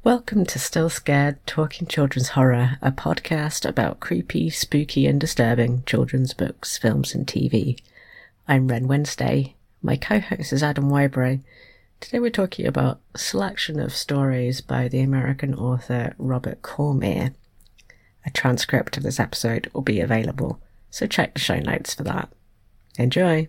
Welcome to Still Scared Talking Children's Horror, a podcast about creepy, spooky and disturbing children's books, films and TV. I'm Ren Wednesday. My co-host is Adam Wybrey. Today we're talking about a selection of stories by the American author Robert Cormier. A transcript of this episode will be available, so check the show notes for that. Enjoy!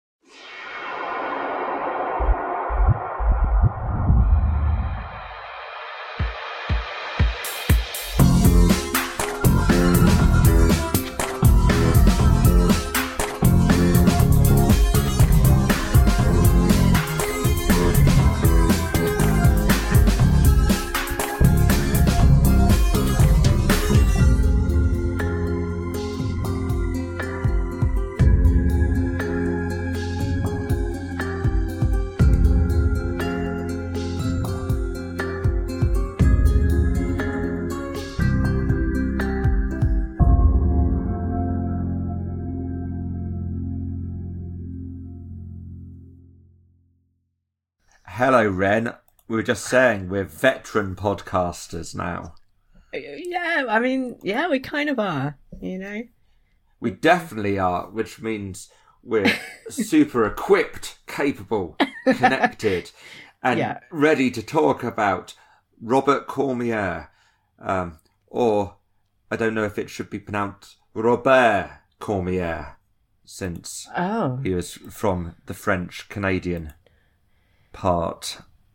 Hello, Ren. We were just saying we're veteran podcasters now. Yeah, we kind of are, you know? We definitely are, which means we're super equipped, capable, connected, and ready to talk about Robert Cormier. Or, I don't know if it should be pronounced Robert Cormier, since he was from the French-Canadian part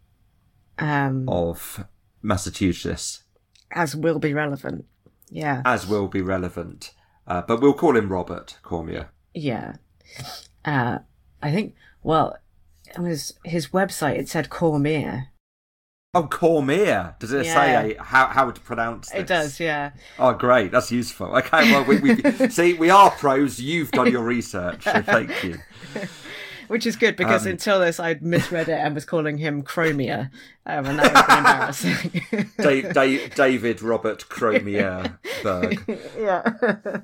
of Massachusetts. As will be relevant. Yeah. As will be relevant. But we'll call him Robert Cormier. Yeah. I think, well, on his website it said Cormier. Oh, Cormier. Does it say how to pronounce this? It does, yeah. Oh, great. That's useful. Okay, well, we see, we are pros. You've done your research, so thank you. Which is good, because until this I'd misread it and was calling him Chromier, and that was embarrassing. David Robert Cormier Berg. Yeah.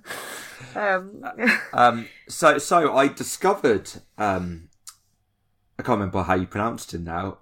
So I discovered, I can't remember how you pronounced him now.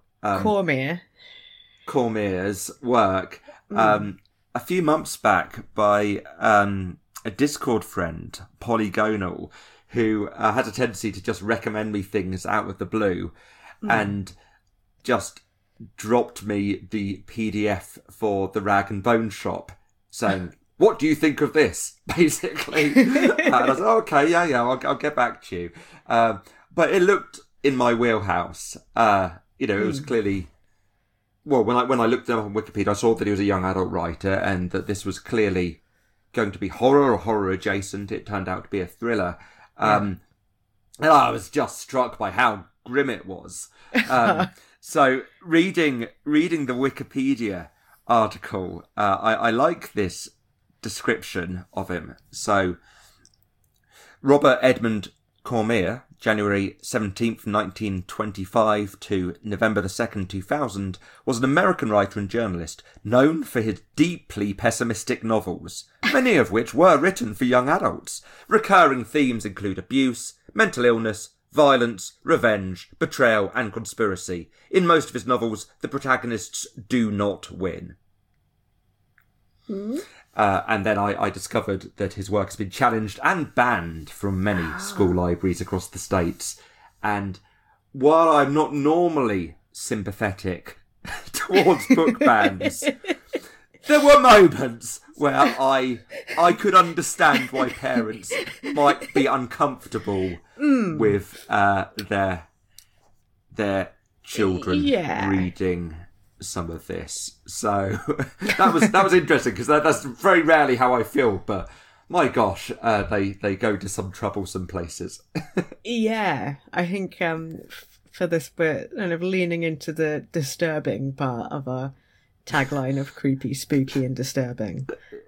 Cormier's work a few months back by a Discord friend, Polygonal, who had a tendency to just recommend me things out of the blue and just dropped me the PDF for the Rag and Bone Shop saying, what do you think of this? Basically. And I was like, okay, yeah, I'll get back to you. But it looked in my wheelhouse. It was clearly, well, when I looked him up on Wikipedia, I saw that he was a young adult writer and that this was clearly going to be horror or horror adjacent. It turned out to be a thriller. And I was just struck by how grim it was. So reading the Wikipedia article, I like this description of him. So Robert Edmund Cormier, January 17th, 1925 to November the 2nd, 2000, was an American writer and journalist known for his deeply pessimistic novels, many of which were written for young adults. Recurring themes include abuse, mental illness, violence, revenge, betrayal and conspiracy. In most of his novels, the protagonists do not win. And then I discovered that his work has been challenged and banned from many school libraries across the States. And while I'm not normally sympathetic towards book bans, there were moments where I could understand why parents might be uncomfortable with their children reading some of this. So that was interesting, because that's very rarely how I feel, but my gosh, they go to some troublesome places. Yeah, I think for this we're kind of leaning into the disturbing part of our tagline of creepy, spooky and disturbing.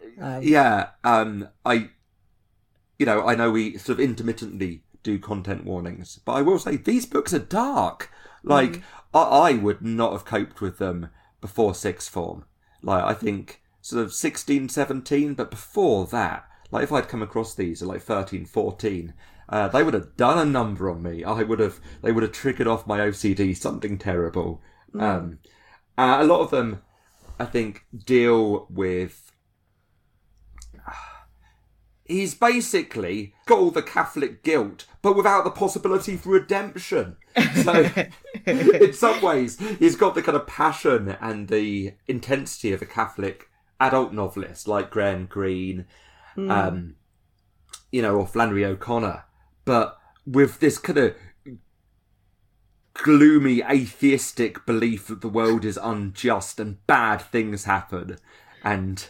I know we sort of intermittently do content warnings, but I will say these books are dark. Like, I would not have coped with them before sixth form. Like, I think sort of 16, 17, but before that, like, if I'd come across these at like 13, 14, they would have done a number on me. They would have triggered off my OCD something terrible. A lot of them, I think, deal with... He's basically got all the Catholic guilt, but without the possibility for redemption. So, in some ways, he's got the kind of passion and the intensity of a Catholic adult novelist like Graham Greene, or Flannery O'Connor, but with this kind of gloomy atheistic belief that the world is unjust and bad things happen, and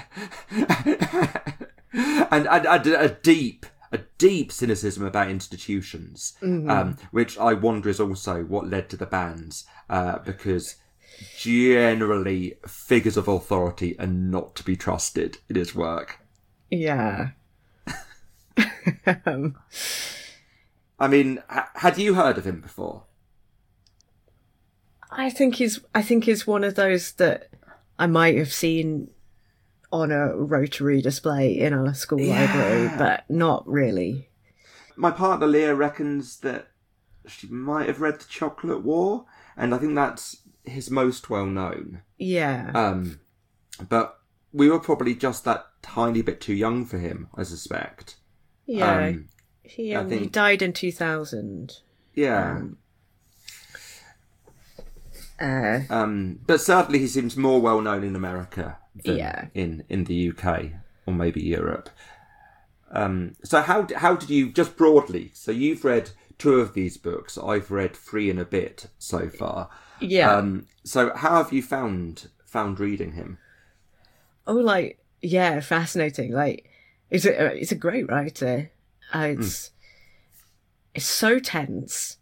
and a deep cynicism about institutions, which I wonder is also what led to the bans, because generally figures of authority are not to be trusted in his work. Yeah. I mean, had you heard of him before? I think he's one of those that I might have seen on a Rotary display in our school library, but not really. My partner Leah reckons that she might have read The Chocolate War, and I think that's his most well known. Yeah. But we were probably just that tiny bit too young for him, I suspect. Yeah. He died in 2000. Yeah. But certainly he seems more well known in America than in the UK or maybe Europe. So how did you, just broadly, so you've read 2 of these books, I've read 3 and a bit so far. Yeah. So how have you found reading him? Oh, fascinating. He's a great writer. It's so tense.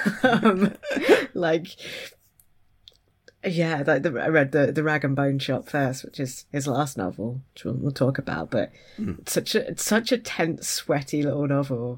I read the Rag and Bone Shop first, which is his last novel, which we'll talk about. But it's such a tense, sweaty little novel.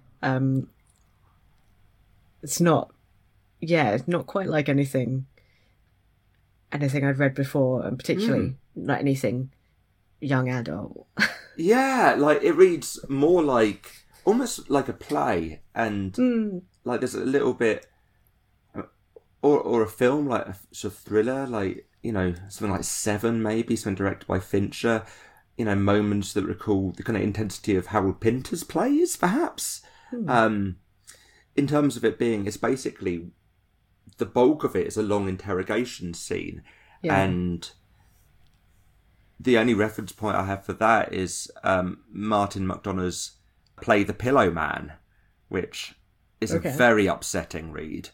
It's not quite like anything I'd read before, and particularly not anything young adult. Yeah, it reads more almost like a play, and there's a little bit. Or a film, like a sort of thriller, something like Seven, maybe, something directed by Fincher. Moments that recall the kind of intensity of Harold Pinter's plays, perhaps. In terms of it being, it's basically, the bulk of it is a long interrogation scene. Yeah. And the only reference point I have for that is Martin McDonagh's play The Pillow Man, which is a very upsetting read.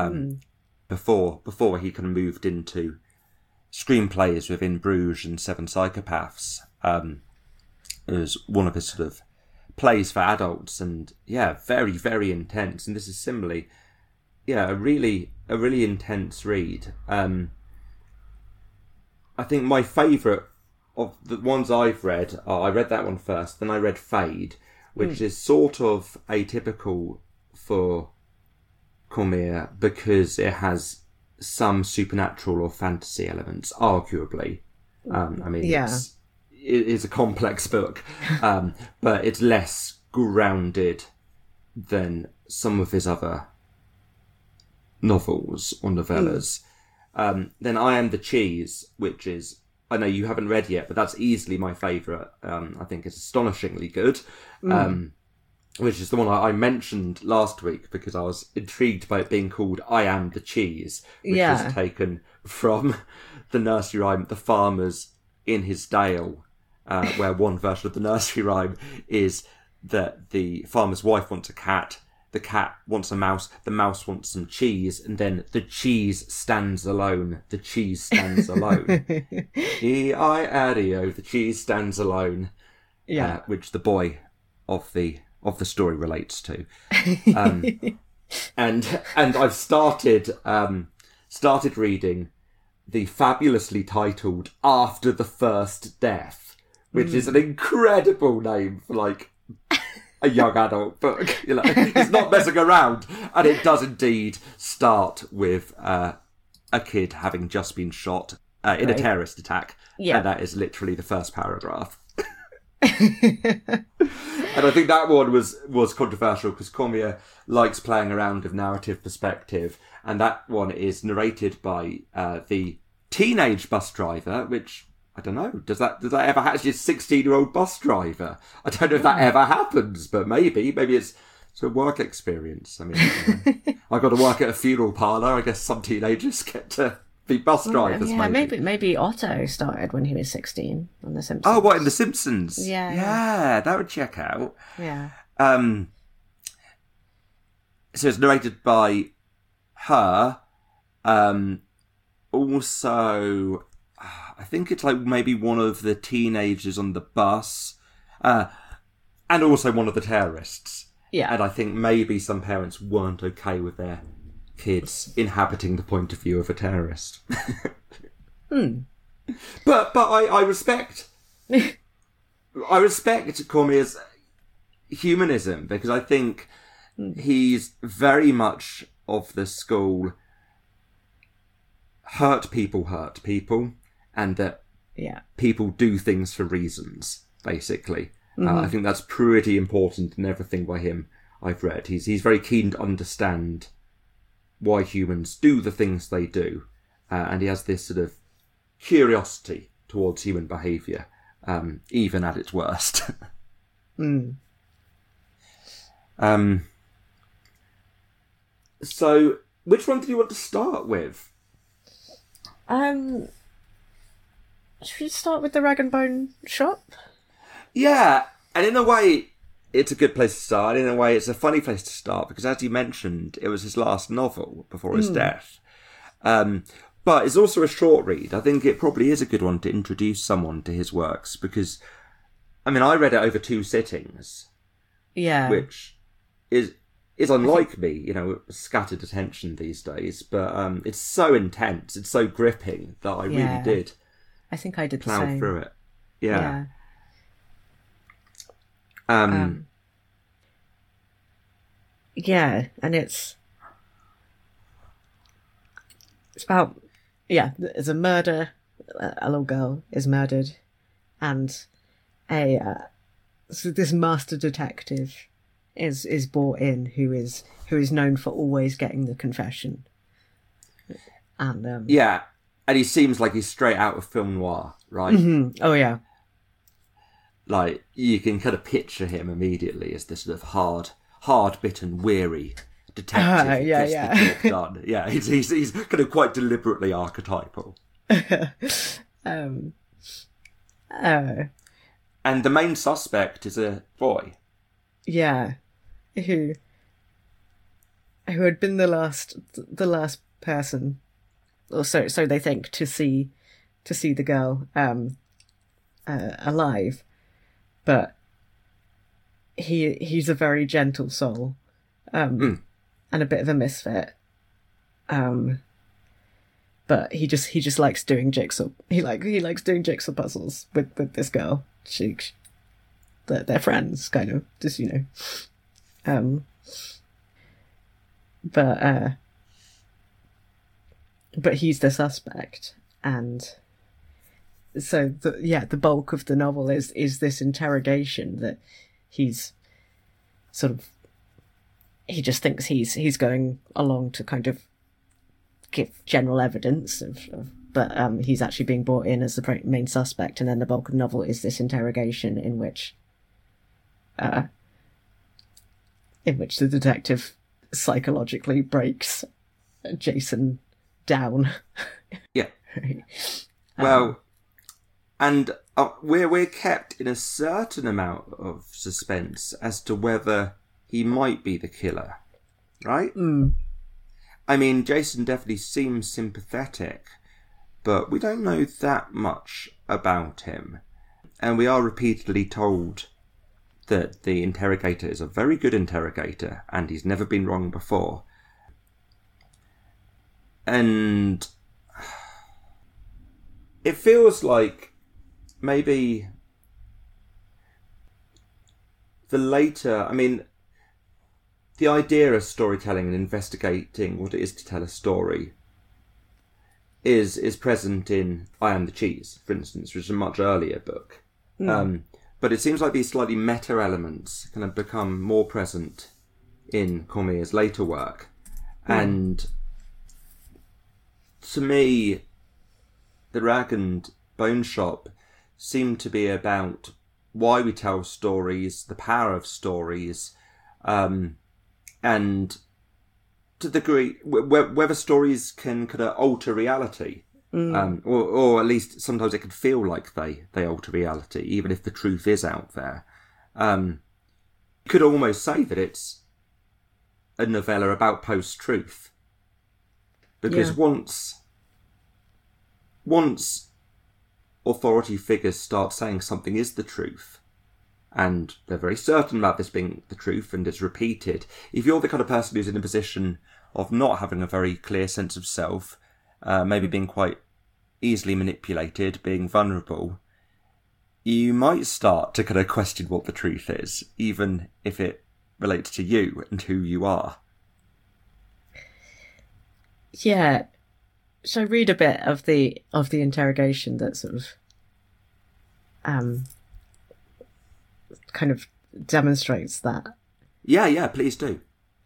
Before he kind of moved into screenplays within Bruges and Seven Psychopaths. It was one of his sort of plays for adults, and very, very intense. And this is similarly, a really intense read. I think my favourite of the ones I've read, I read that one first, then I read Fade, which is sort of atypical for Cormier because it has some supernatural or fantasy elements, arguably. It is a complex book, but it's less grounded than some of his other novels or novellas. Then I Am the Cheese, which is, I know you haven't read yet, but that's easily my favourite. I think it's astonishingly good. Which is the one I mentioned last week because I was intrigued by it being called I Am the Cheese, which was taken from the nursery rhyme The Farmer's in His Dale, where one version of the nursery rhyme is that the farmer's wife wants a cat, the cat wants a mouse, the mouse wants some cheese, and then the cheese stands alone. The cheese stands alone. E-I-A-D-O, the cheese stands alone. Yeah. Which the boy of the story relates to. And I've started reading the fabulously titled After the First Death, which is an incredible name for a young adult book. It's not messing around, and it does indeed start with a kid having just been shot in a terrorist attack, and that is literally the first paragraph. And I think that one was controversial because Cormier likes playing around with narrative perspective, and that one is narrated by the teenage bus driver, which I don't know. Does that ever happen? She's a 16-year-old bus driver. I don't know if that ever happens, but maybe it's a work experience. I mean, I got to work at a funeral parlour. I guess some teenagers get to be bus drivers. Yeah, maybe Otto started when he was 16 on The Simpsons. Oh, what, in The Simpsons? Yeah, that would check out. Yeah. So it's narrated by her. Also, I think it's like maybe one of the teenagers on the bus, and also one of the terrorists. Yeah. And I think maybe some parents weren't okay with their kids inhabiting the point of view of a terrorist. But I respect Cormier's humanism, because I think he's very much of the school hurt people, and that people do things for reasons, basically. I think that's pretty important in everything by him I've read. He's very keen to understand why humans do the things they do, and he has this sort of curiosity towards human behaviour, even at its worst. So, which one do you want to start with? Should we start with the Rag and Bone shop? Yeah, and in a way, it's a good place to start. In a way, it's a funny place to start, because as you mentioned, it was his last novel before his death. But it's also a short read. I think it probably is a good one to introduce someone to his works, because, I mean, I read it over 2 sittings. Yeah. Which is unlike me, scattered attention these days. But it's so intense, it's so gripping that I really did. I think I did plow the same. Through it. Yeah. Yeah, and it's about, there's a murder, a little girl is murdered, and so this master detective is brought in who is known for always getting the confession. And and he seems like he's straight out of film noir, right? Mm-hmm. Oh yeah. Like, you can kind of picture him immediately as this sort of hard-bitten, weary detective. Done. Yeah, he's kind of quite deliberately archetypal. And the main suspect is a boy. Yeah, who had been the last person, or so they think, to see the girl alive. But he's a very gentle soul, and a bit of a misfit. But he just likes doing jigsaw. He likes doing jigsaw puzzles with this girl. They're friends, kind of, just But he's the suspect, and so the bulk of the novel is this interrogation that he's sort of, he just thinks he's going along to kind of give general evidence but he's actually being brought in as the main suspect, and then the bulk of the novel is this interrogation in which the detective psychologically breaks Jason down. Yeah. Well, and we're kept in a certain amount of suspense as to whether he might be the killer, right? I mean, Jason definitely seems sympathetic, but we don't know that much about him. And we are repeatedly told that the interrogator is a very good interrogator, and he's never been wrong before. And it feels like maybe the idea of storytelling and investigating what it is to tell a story is present in I Am the Cheese, for instance, which is a much earlier book. But it seems like these slightly meta elements kind of become more present in Cormier's later work. And to me, The Rag and Bone Shop seemed to be about why we tell stories, the power of stories, and to the degree whether stories can kind of alter reality. Or at least sometimes it can feel like they alter reality, even if the truth is out there. You could almost say that it's a novella about post-truth. Because once authority figures start saying something is the truth, and they're very certain about this being the truth, and it's repeated, if you're the kind of person who's in a position of not having a very clear sense of self, maybe being quite easily manipulated, being vulnerable, you might start to kind of question what the truth is, even if it relates to you and who you are. Yeah. So read a bit of the interrogation that sort of kind of demonstrates that. Yeah, please do.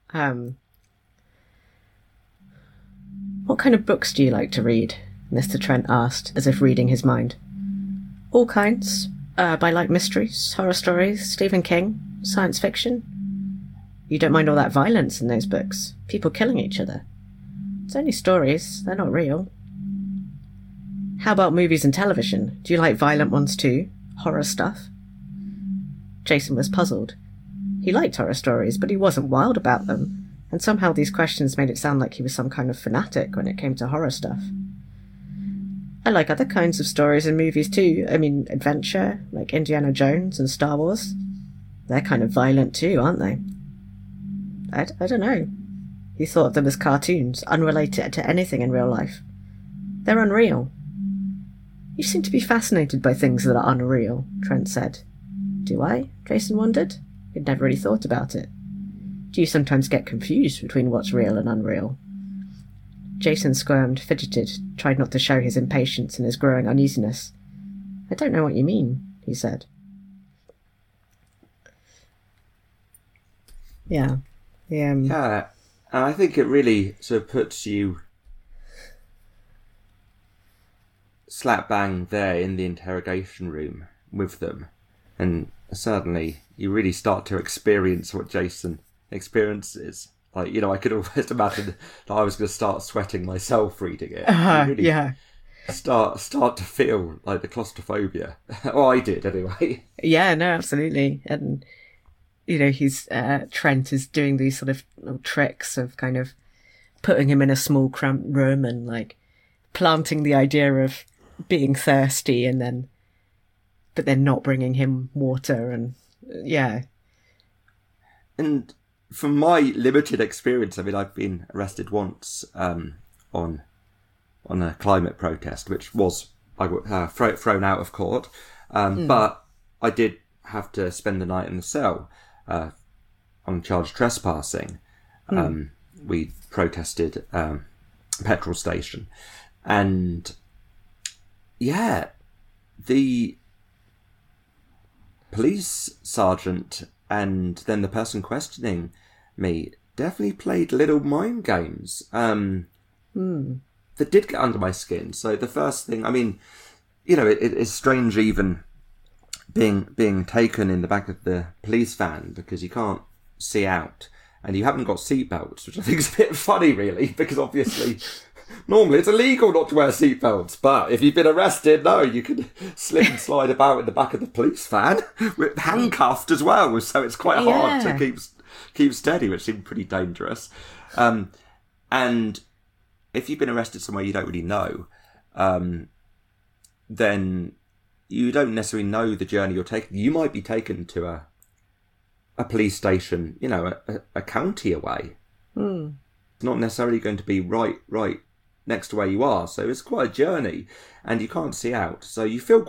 What kind of books do you like to read? Mr. Trent asked, as if reading his mind. All kinds. I like mysteries, horror stories, Stephen King, science fiction. You don't mind all that violence in those books? People killing each other? It's only stories, they're not real. How about movies and television? Do you like violent ones too? Horror stuff? Jason was puzzled. He liked horror stories, but he wasn't wild about them, and somehow these questions made it sound like he was some kind of fanatic when it came to horror stuff. I like other kinds of stories and movies too. I mean, adventure, like Indiana Jones and Star Wars. They're kind of violent too, aren't they? I don't know. He thought of them as cartoons, unrelated to anything in real life. They're unreal. You seem to be fascinated by things that are unreal, Trent said. Do I? Jason wondered. He'd never really thought about it. Do you sometimes get confused between what's real and unreal? Jason squirmed, fidgeted, tried not to show his impatience and his growing uneasiness. I don't know what you mean, he said. Yeah. Yeah, and I think it really sort of puts you slap bang there in the interrogation room with them. And suddenly you really start to experience what Jason experiences. Like, you know, I could almost imagine that I was going to start sweating myself reading it. Really yeah. Start to feel like the claustrophobia. Or I did, anyway. Yeah, no, absolutely. And, you know, Trent is doing these sort of little tricks of kind of putting him in a small cramped room and, like, planting the idea of being thirsty but then not bringing him water and, yeah. And from my limited experience, I mean, I've been arrested once on a climate protest, which was I got thrown out of court, but I did have to spend the night in the cell on charge of trespassing. We protested a petrol station, and yeah, the police sergeant and then the person questioning me definitely played little mind games that did get under my skin. So the first thing, I mean, you know, it's strange even being taken in the back of the police van because you can't see out and you haven't got seatbelts, which I think is a bit funny, really, because obviously normally it's illegal not to wear seatbelts, but if you've been arrested, no, you can slip and slide about in the back of the police van, with handcuffed as well, so it's quite hard to keep steady, which seemed pretty dangerous. And if you've been arrested somewhere you don't really know, then you don't necessarily know the journey you're taking. You might be taken to a police station, you know, a county away. It's not necessarily going to be right next to where you are, so it's quite a journey, and you can't see out, so you feel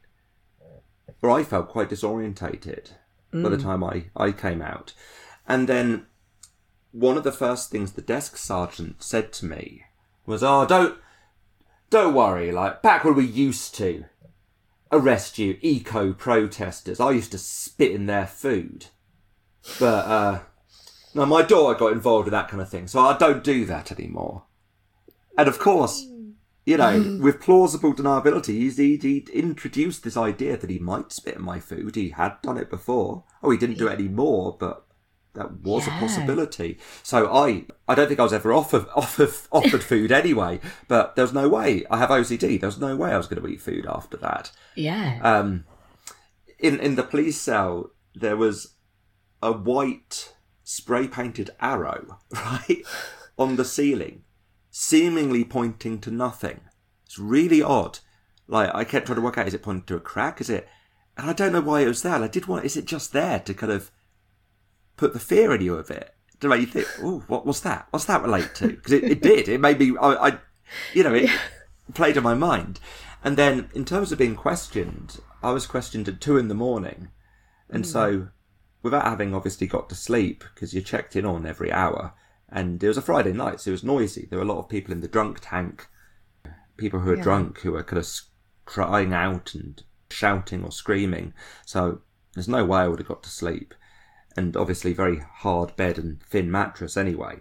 I felt quite disorientated by the time I came out. And then one of the first things the desk sergeant said to me was, don't worry, like, back when we used to arrest you eco-protesters, I used to spit in their food, but no, my daughter got involved with that kind of thing, so I don't do that anymore. And of course, You know, with plausible deniability, he introduced this idea that he might spit in my food. He had done it before. Oh, he didn't do it anymore, but that was a possibility. So I don't think I was ever offered food anyway, but there was no way. I have OCD. There was no way I was going to eat food after that. Yeah. In the police cell, there was a white spray-painted arrow, right, on the ceiling, seemingly pointing to nothing. It's really odd. Like, I kept trying to work out, is it pointing to a crack? Is it... And I don't know why it was there. Is it just there to kind of put the fear in you of it? To make you think, oh, what's that? What's that relate to? Because it did. It made me... it played on my mind. And then, in terms of being questioned, I was questioned at 2 a.m. And so, without having obviously got to sleep, because you're checked in on every hour, and it was a Friday night, so it was noisy. There were a lot of people in the drunk tank, people who were drunk, who were kind of crying out and shouting or screaming. So, there's no way I would have got to sleep. And obviously very hard bed and thin mattress anyway.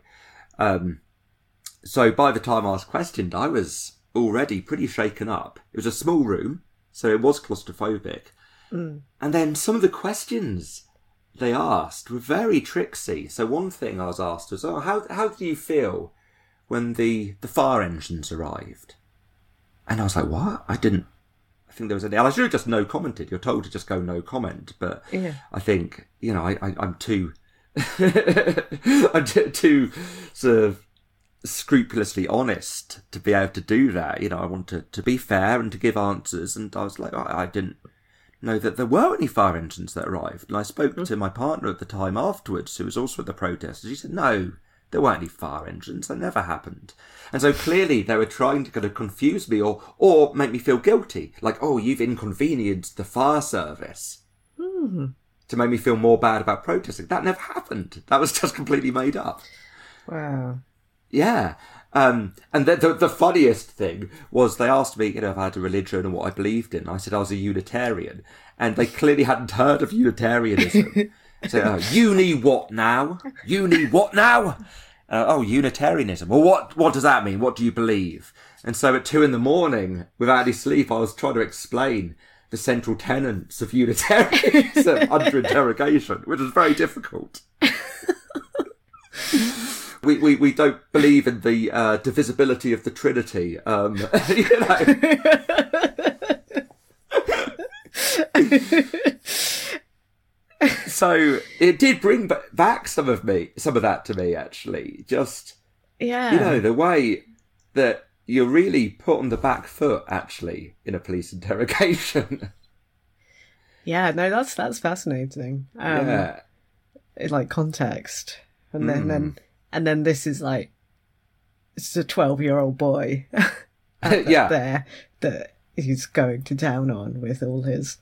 So by the time I was questioned, I was already pretty shaken up. It was a small room, so it was claustrophobic. And then some of the questions they asked were very tricksy. So one thing I was asked was, how do you feel when the fire engines arrived? And I was like, what? I think there was I should have just no commented. You're told to just go no comment, but I think, I'm too too sort of scrupulously honest to be able to do that. I want to be fair and to give answers. And I was like, I didn't know that there were any fire engines that arrived. And I spoke to my partner at the time afterwards, who was also at the protest. And she said, no, there weren't any fire engines. That never happened. And so clearly they were trying to kind of confuse me or make me feel guilty. Like, oh, you've inconvenienced the fire service. To make me feel more bad about protesting. That never happened. That was just completely made up. Wow. Yeah. And the funniest thing was they asked me, if I had a religion and what I believed in. I said I was a Unitarian. And they clearly hadn't heard of Unitarianism. So, uni what now? Uni what now? Unitarianism. Well, what does that mean? What do you believe? And so at 2 a.m, without any sleep, I was trying to explain the central tenets of Unitarianism under interrogation, which was very difficult. We don't believe in the divisibility of the Trinity. So it did bring back some of that to me, actually. Just, the way that you're really put on the back foot, actually, in a police interrogation. Yeah, no, that's fascinating. In like context, and then this is like, it's a 12-year-old boy, there that he's going to town on with all his,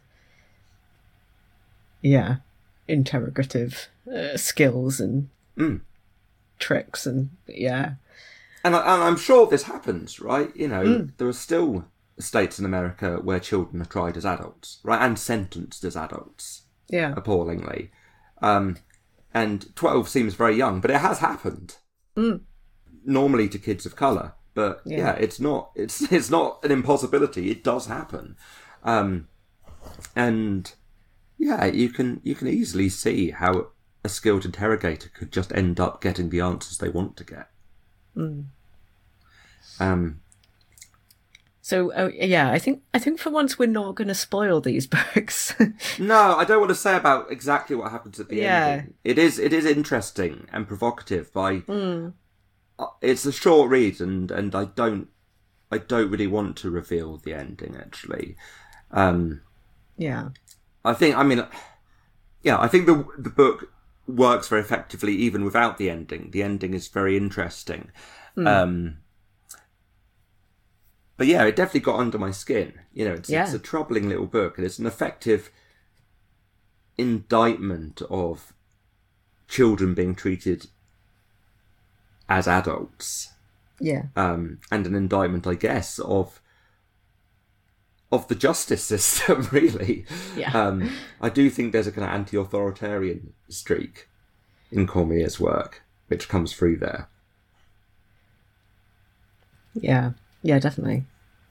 interrogative skills and tricks and And I'm sure this happens, right? There are still states in America where children are tried as adults, right? And sentenced as adults. Yeah. Appallingly. And 12 seems very young, but it has happened. Normally to kids of colour. But it's not an impossibility. It does happen. And you can easily see how a skilled interrogator could just end up getting the answers they want to get. I think for once we're not going to spoil these books. No, I don't want to say about exactly what happens at the ending. It is interesting and provocative. It's a short read, and I don't really want to reveal the ending. Actually, I think the book works very effectively even without the ending. The ending is very interesting. But it definitely got under my skin. It's a troubling little book, and it's an effective indictment of children being treated as adults. Yeah. And an indictment, I guess, of the justice system, really. Yeah. I do think there's a kind of anti-authoritarian streak in Cormier's work, which comes through there. Yeah. Yeah, definitely.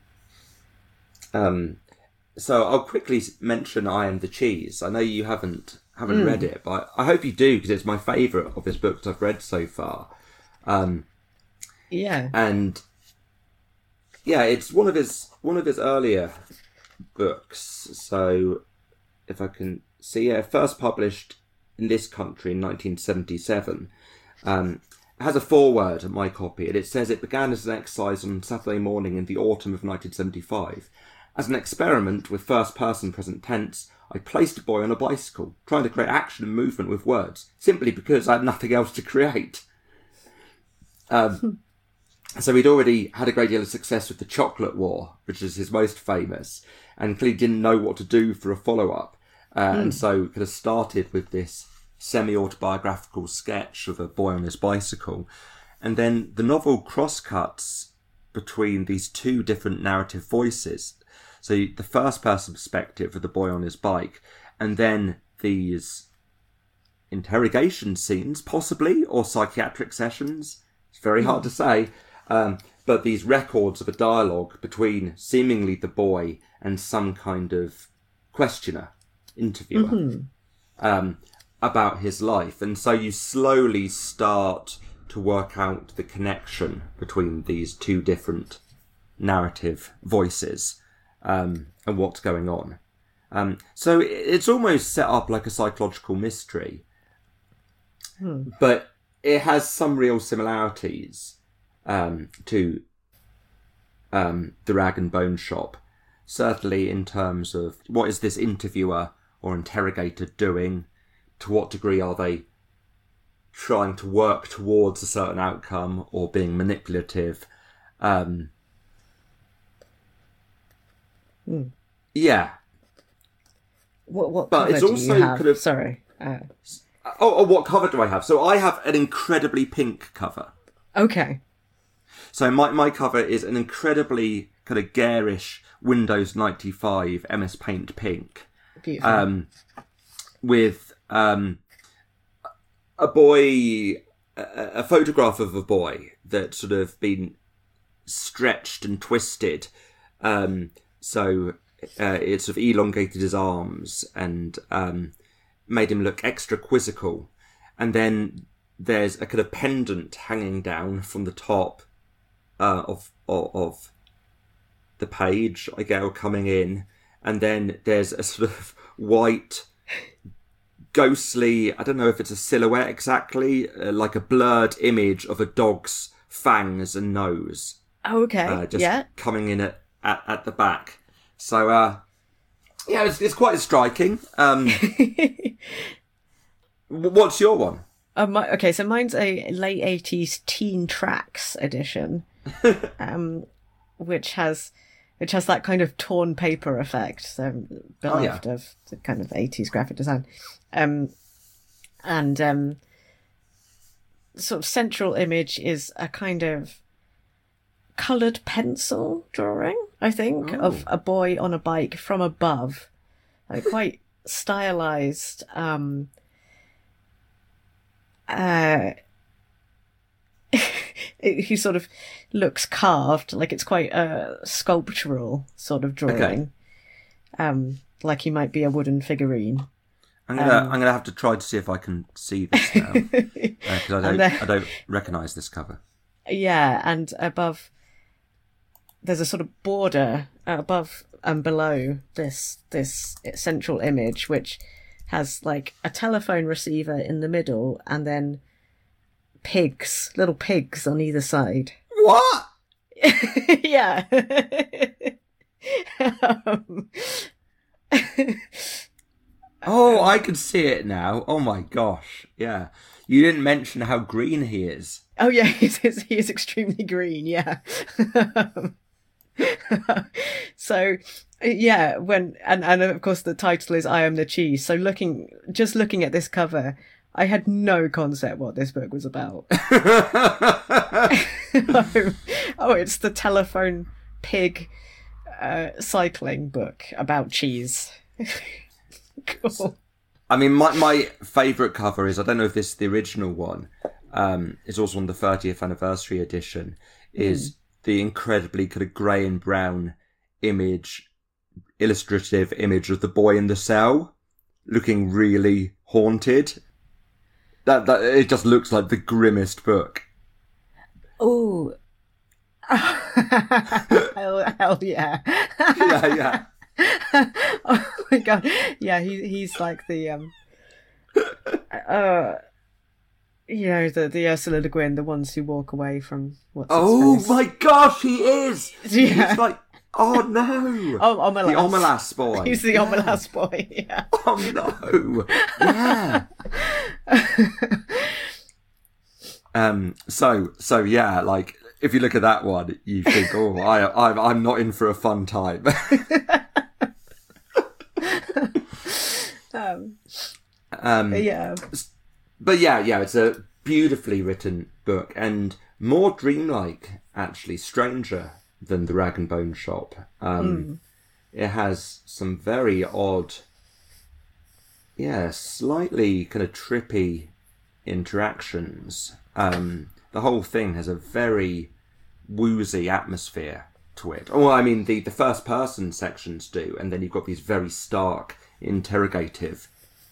So I'll quickly mention I Am the Cheese. I know you haven't read it, but I hope you do, because it's my favourite of his books I've read so far. Yeah. And yeah, it's one of his earlier books. So if I can see, first published in this country in 1977. It has a foreword in my copy, and it says it began as an exercise on Saturday morning in the autumn of 1975. As an experiment with first-person present tense, I placed a boy on a bicycle, trying to create action and movement with words, simply because I had nothing else to create. So he'd already had a great deal of success with The Chocolate War, which is his most famous, and clearly didn't know what to do for a follow-up. And so kind of started with this semi-autobiographical sketch of a boy on his bicycle. And then the novel crosscuts between these two different narrative voices. So the first person perspective of the boy on his bike, and then these interrogation scenes, possibly, or psychiatric sessions. It's very hard to say. But these records of a dialogue between seemingly the boy and some kind of questioner, interviewer, about his life. And so you slowly start to work out the connection between these two different narrative voices, and what's going on. So it's almost set up like a psychological mystery, but it has some real similarities to The Rag and Bone Shop, certainly in terms of what is this interviewer or interrogator doing, to what degree are they trying to work towards a certain outcome or being manipulative. Yeah. What but cover it's do also you have? kind of... Sorry. What cover do I have? So I have an incredibly pink cover. Okay. So my cover is an incredibly kind of garish Windows 95 MS Paint pink. Beautiful. With a boy, a photograph of a boy that's sort of been stretched and twisted. So it sort of elongated his arms and made him look extra quizzical. And then there's a kind of pendant hanging down from the top of the page, I guess, coming in. And then there's a sort of white, ghostly, I don't know if it's a silhouette exactly, like a blurred image of a dog's fangs and nose. Oh, okay. Just coming in at the back. So, yeah, it's quite striking. What's your one? Okay, so mine's a late 80s Teen Tracks edition, which has that kind of torn paper effect, so beloved of the kind of 80s graphic design. And sort of central image is a kind of coloured pencil drawing, I think, of a boy on a bike from above. Like quite stylized. He sort of looks carved, like it's quite a sculptural sort of drawing. Okay. Like he might be a wooden figurine. I'm gonna have to try to see if I can see this now, because I don't recognise this cover. Yeah, and above there's a sort of border above and below this central image, which has like a telephone receiver in the middle, and then little pigs on either side. What? Yeah. Oh, I can see it now. Oh my gosh. Yeah. You didn't mention how green he is. Oh yeah, he is extremely green, yeah. So yeah, and of course the title is I Am the Cheese. So looking at this cover, I had no concept what this book was about. Oh, it's the telephone pig cycling book about cheese. Cool. I mean, my favourite cover is, I don't know if this is the original one, it's also on the 30th anniversary edition, is the incredibly kind of grey and brown illustrative image of the boy in the cell, looking really haunted. That it just looks like the grimmest book. Oh. hell yeah. Yeah. Oh my god. Yeah, he's like the the Ursula Le Guin, the ones who walk away from what's his face. My gosh, he is! Yeah. He's like, oh no! Omelas. The Omelas boy. He's the Omelas boy, yeah. Oh no! Yeah. So yeah, like, if you look at that one, you think, oh, I'm not in for a fun time. Yeah. But yeah, it's a beautifully written book and more dreamlike, actually, stranger than The Rag and Bone Shop. It has some very odd, slightly kind of trippy interactions. The whole thing has a very woozy atmosphere to it. Well, I mean, the first person sections do, and then you've got these very stark, interrogative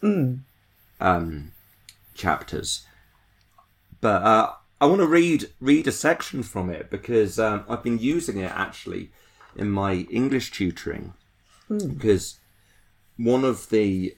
chapters. But I want to read a section from it because I've been using it actually in my English tutoring, because one of the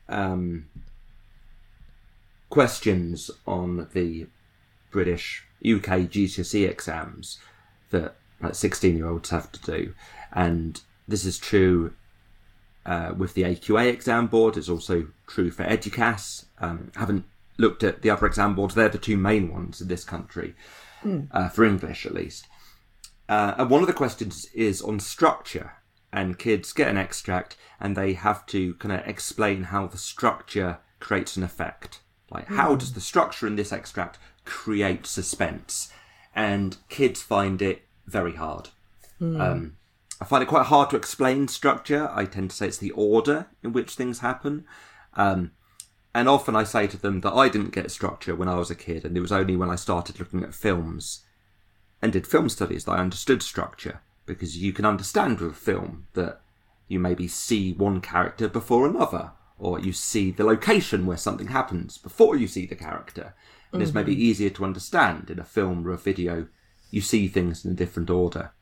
questions on the British UK GCSE exams that like 16-year-olds have to do, and this is true with the AQA exam board. It's also true for Educas. Haven't looked at the other exam boards. They're the two main ones in this country, for English at least. And one of the questions is on structure, and kids get an extract and they have to kind of explain how the structure creates an effect. Like, how does the structure in this extract create suspense? And kids find it very hard. I find it quite hard to explain structure. I tend to say it's the order in which things happen. And often I say to them that I didn't get structure when I was a kid, and it was only when I started looking at films and did film studies that I understood structure, because you can understand with a film that you maybe see one character before another, or you see the location where something happens before you see the character. And it's maybe easier to understand in a film or a video. You see things in a different order.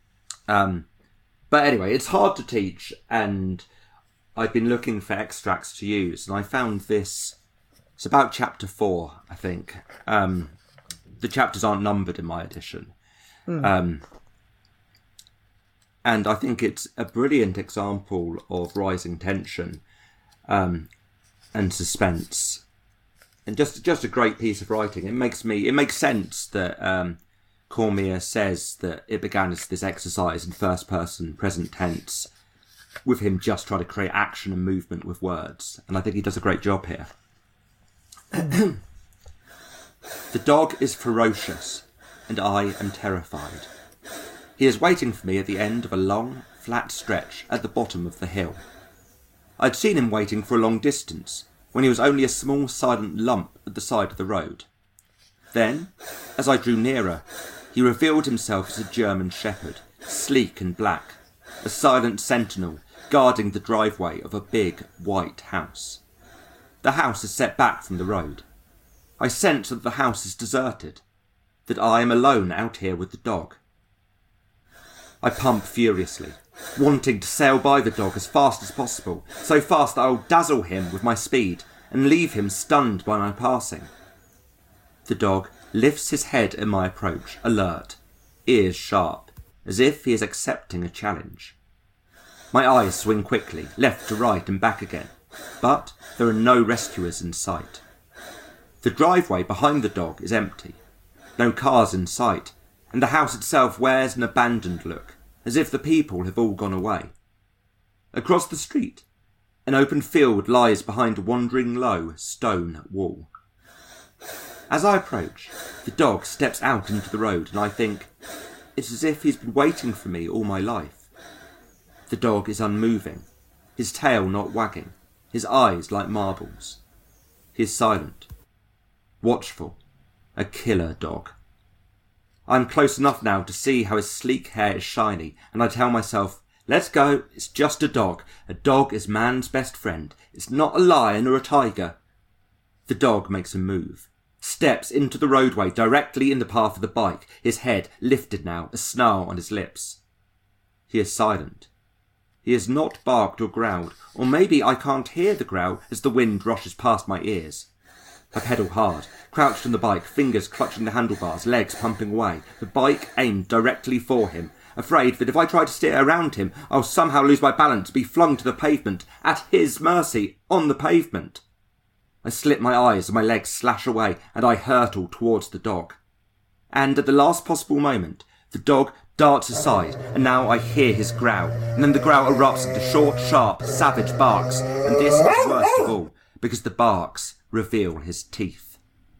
But anyway, it's hard to teach, and I've been looking for extracts to use, and I found this. It's about chapter 4, I think. The chapters aren't numbered in my edition. And I think it's a brilliant example of rising tension and suspense. And just a great piece of writing. It makes sense that Cormier says that it began as this exercise in first person present tense, with him just trying to create action and movement with words. And I think he does a great job here. The dog is ferocious, and I am terrified. He is waiting for me at the end of a long, flat stretch at the bottom of the hill. I'd seen him waiting for a long distance, when he was only a small silent lump at the side of the road. Then, as I drew nearer, he revealed himself as a German shepherd, sleek and black, a silent sentinel guarding the driveway of a big, white house. The house is set back from the road. I sense that the house is deserted, that I am alone out here with the dog. I pump furiously, wanting to sail by the dog as fast as possible, so fast that I will dazzle him with my speed and leave him stunned by my passing. The dog lifts his head at my approach, alert, ears sharp, as if he is accepting a challenge. My eyes swing quickly, left to right and back again, but there are no rescuers in sight. The driveway behind the dog is empty, no cars in sight, and the house itself wears an abandoned look, as if the people have all gone away. Across the street, an open field lies behind a wandering low stone wall. As I approach, the dog steps out into the road, and I think, it's as if he's been waiting for me all my life. The dog is unmoving, his tail not wagging, his eyes like marbles. He is silent, watchful, a killer dog. I'm close enough now to see how his sleek hair is shiny, and I tell myself, let's go, it's just a dog. A dog is man's best friend. It's not a lion or a tiger. The dog makes a move, steps into the roadway directly in the path of the bike, his head lifted now, a snarl on his lips. He is silent. He has not barked or growled, or maybe I can't hear the growl as the wind rushes past my ears. I pedal hard, crouched on the bike, fingers clutching the handlebars, legs pumping away, the bike aimed directly for him, afraid that if I try to steer around him, I'll somehow lose my balance, be flung to the pavement, at his mercy, on the pavement. I slit my eyes and my legs slash away, and I hurtle towards the dog. And at the last possible moment, the dog darts aside, and now I hear his growl, and then the growl erupts into short, sharp, savage barks, and this is worst of all, because the barks reveal his teeth.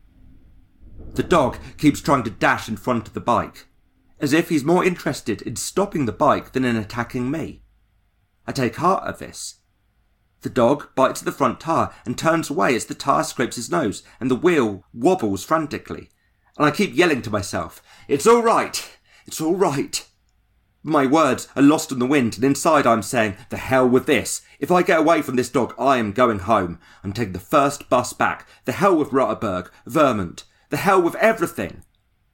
The dog keeps trying to dash in front of the bike, as if he's more interested in stopping the bike than in attacking me. I take heart of this. The dog bites the front tyre and turns away as the tyre scrapes his nose and the wheel wobbles frantically. And I keep yelling to myself, "It's all right! It's all right!" My words are lost in the wind, and inside I'm saying, the hell with this. If I get away from this dog, I am going home. I'm taking the first bus back. The hell with Rotterburg, Vermont. The hell with everything.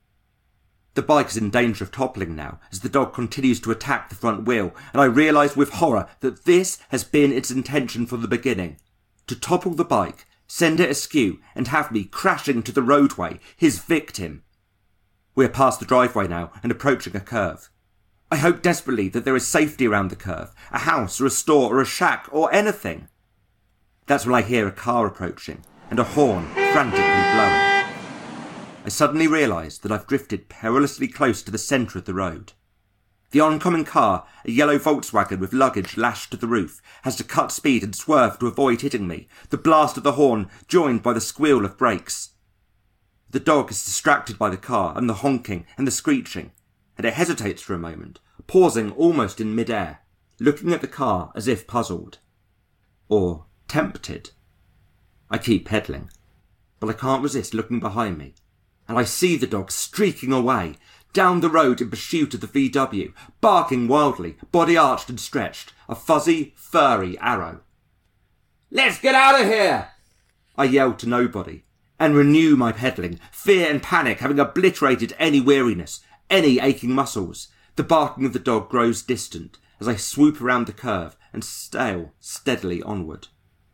The bike is in danger of toppling now, as the dog continues to attack the front wheel, and I realise with horror that this has been its intention from the beginning. To topple the bike, send it askew, and have me crashing to the roadway, his victim. We are past the driveway now, and approaching a curve. I hope desperately that there is safety around the curve, a house or a store or a shack or anything. That's when I hear a car approaching, and a horn frantically blowing. I suddenly realise that I've drifted perilously close to the centre of the road. The oncoming car, a yellow Volkswagen with luggage lashed to the roof, has to cut speed and swerve to avoid hitting me, the blast of the horn joined by the squeal of brakes. The dog is distracted by the car and the honking and the screeching, and it hesitates for a moment, pausing almost in mid-air, looking at the car as if puzzled. Or tempted. I keep pedalling, but I can't resist looking behind me, and I see the dog streaking away, down the road in pursuit of the VW, barking wildly, body arched and stretched, a fuzzy, furry arrow. "Let's get out of here!" I yell to nobody, and renew my pedalling, fear and panic having obliterated any weariness, any aching muscles. The barking of the dog grows distant as I swoop around the curve and sail steadily onward.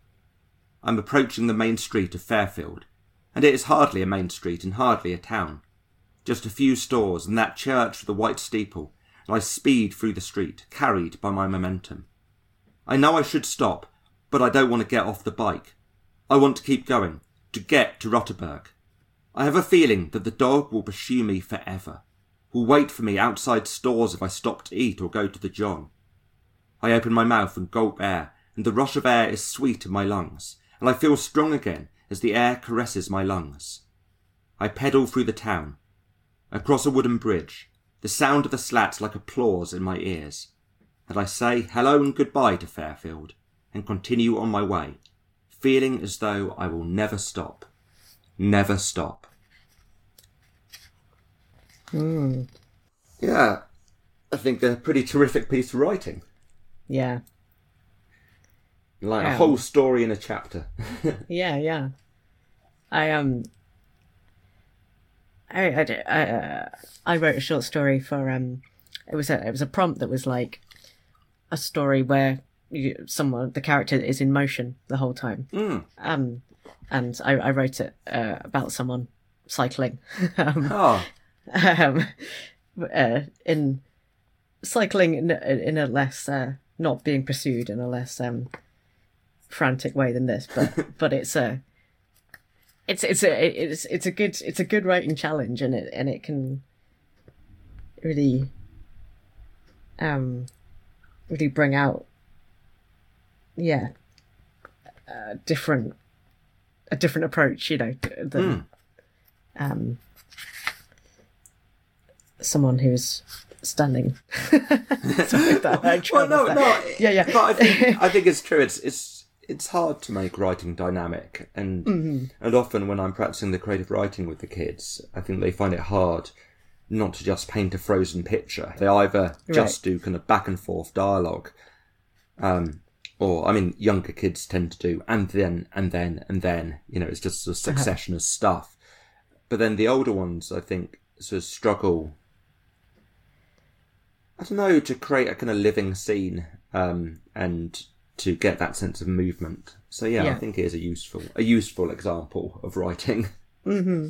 I'm approaching the main street of Fairfield, and it is hardly a main street and hardly a town. Just a few stores and that church with the white steeple, and I speed through the street, carried by my momentum. I know I should stop, but I don't want to get off the bike. I want to keep going, to get to Rotterburg. I have a feeling that the dog will pursue me forever, will wait for me outside stores if I stop to eat or go to the John. I open my mouth and gulp air, and the rush of air is sweet in my lungs, and I feel strong again as the air caresses my lungs. I pedal through the town. I cross a wooden bridge, the sound of the slats like applause in my ears, and I say hello and goodbye to Fairfield, and continue on my way, feeling as though I will never stop. Never stop. Yeah, I think a pretty terrific piece of writing. Yeah. Like a whole story in a chapter. Yeah. I wrote a short story for it was a prompt that was like a story where the character is in motion the whole time. And I wrote it about someone cycling. In cycling in a less not being pursued in a less frantic way than this, but it's a good writing challenge, and it can really really bring out a different approach, than someone who's standing. Something like that. Well, no. Yeah. But I think it's true. It's hard to make writing dynamic, and often when I'm practicing the creative writing with the kids, I think they find it hard not to just paint a frozen picture. They either just do kind of back and forth dialogue, or, I mean, younger kids tend to do, and then, it's just a succession of stuff. But then the older ones, I think, sort of struggle, I don't know, to create a kind of living scene, and to get that sense of movement. So yeah, I think it is a useful example of writing. Mm-hmm.